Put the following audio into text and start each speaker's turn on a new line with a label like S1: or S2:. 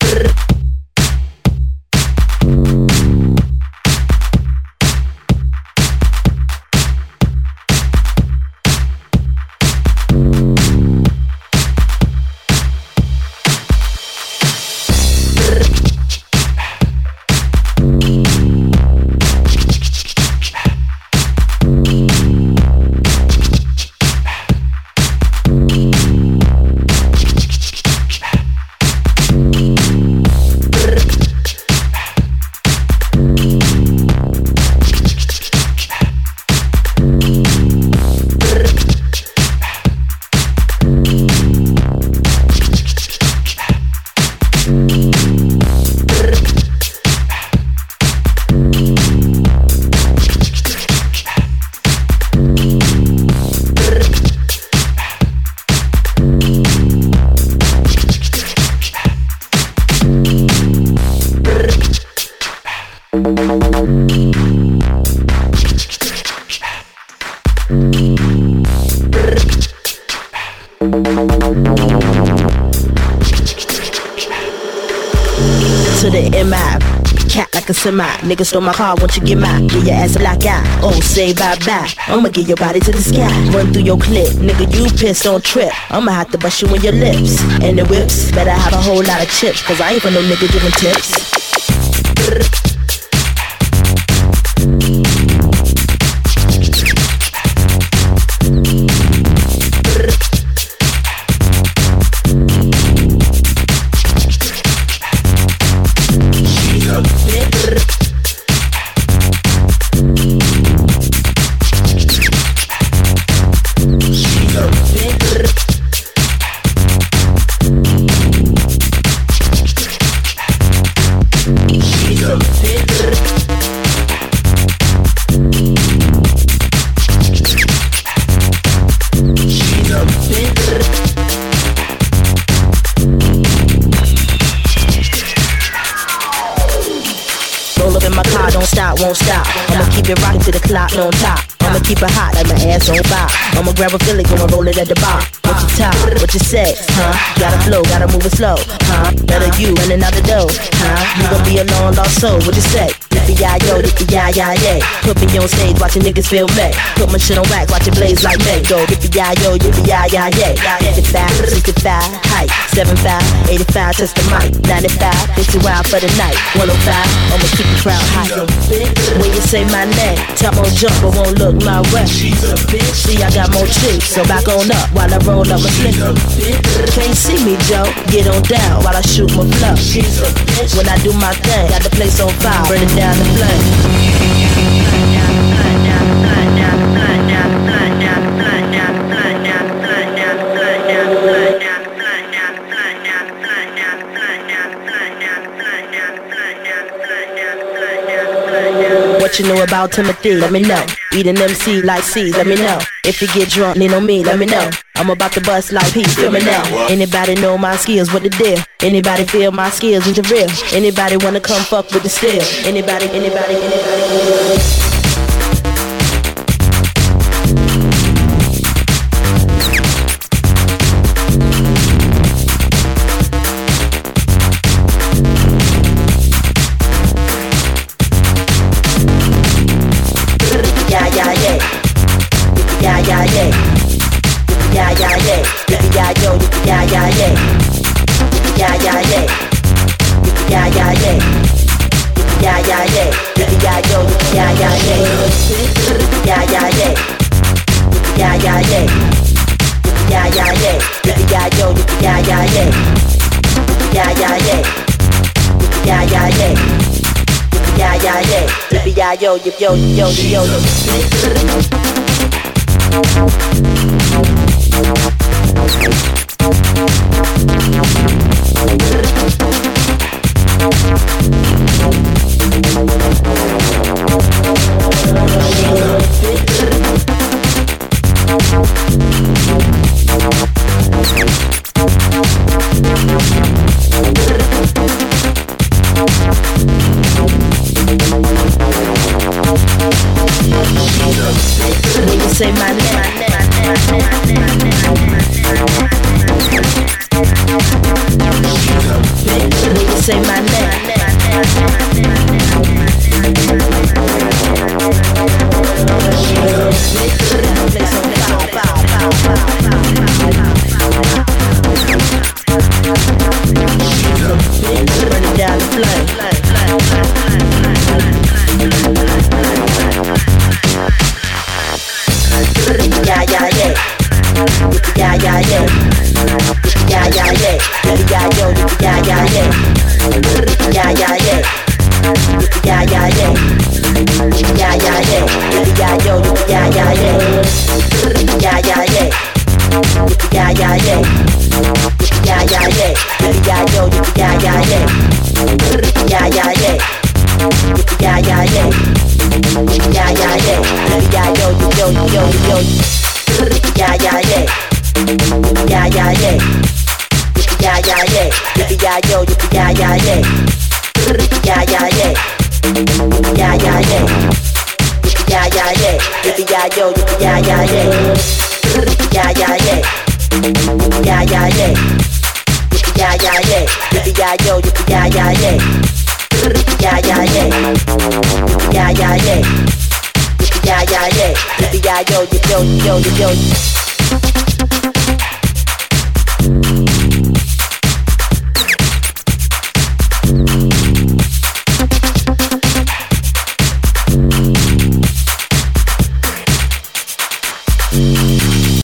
S1: To the MI, cat like a semi. Nigga stole my car, won't you get mine? Give your ass a black eye, oh say bye bye. I'ma get your body to the sky, run through your clip. Nigga you pissed on trip, I'ma have to bust you in your lips. And the whips, better have a whole lot of chips, cause I ain't for no nigga giving tips. Won't stop. I'ma keep it rockin' to the clock on top. I'ma keep it hot like my ass on fire. I'ma grab a Philly, gonna roll it at the bar. What you top? What you say? Huh? Gotta flow, gotta move it slow. Huh? Better you running out the door. Huh? You gon' be a long lost soul. What you say? Yippee-yi-yo, yippee-yi-yi-yay. Put me on stage, watching niggas feel me. Put my shit on wax, watch it blaze like me. Go yippee-yi-yo, yippee-yi-yi-yay. 55, 65, height. 75, 85, touch the mic. 95, 50 wild for the night. 105, I'ma keep the crowd high. When you say my name, top on jump, but won't look my way. She's a bitch. See, I got more cheeks, so back on up while I roll up my slick. Can't see me, Joe. Get on down while I shoot my flow. She's a bitch. When I do my thing, got the place on fire, burn it down the flame. What you know about Timothy, let me know. Eat an MC like C, let me know. If you get drunk, lean on me, let me know. I'm about to bust like P, feel me now. Anybody know my skills, what the deal? Anybody feel my skills into real? Anybody wanna come fuck with the steel? Anybody. Yo. When you say my name. yeah, yeah, yeah. Yeah, yeah, yeah. Yeah, yeah, yeah. Yeah, yeah, yeah. Yeah, yo, yeah, yeah, yeah. Yeah, yeah, yeah. Yeah, yeah, yeah. Yeah, yeah, yeah. Yeah, yo, yeah, yeah, yeah. Yeah, yeah, yeah. Yeah, yeah, yeah. Yeah, yeah, yeah. Yeah, yo, yo, yo, yo. Yeah, yeah, yeah. Yeah, yeah, yeah. Yeah, yeah, yeah. Yeah, yo, yeah, yeah, yeah. Yeah, yeah, yeah. Yeah, yeah, yeah. Yeah, yeah, yeah. Yeah, yo, yeah, yeah, yeah. Yeah, yeah, yeah. Yeah, yeah, yeah. Yeah, yeah, yeah. Yeah, yo, yeah, yeah, yeah. Yeah, yeah, yeah. Yeah, yeah, yeah. Yeah, yeah, yeah. Yeah, yo, yo, yo, yo.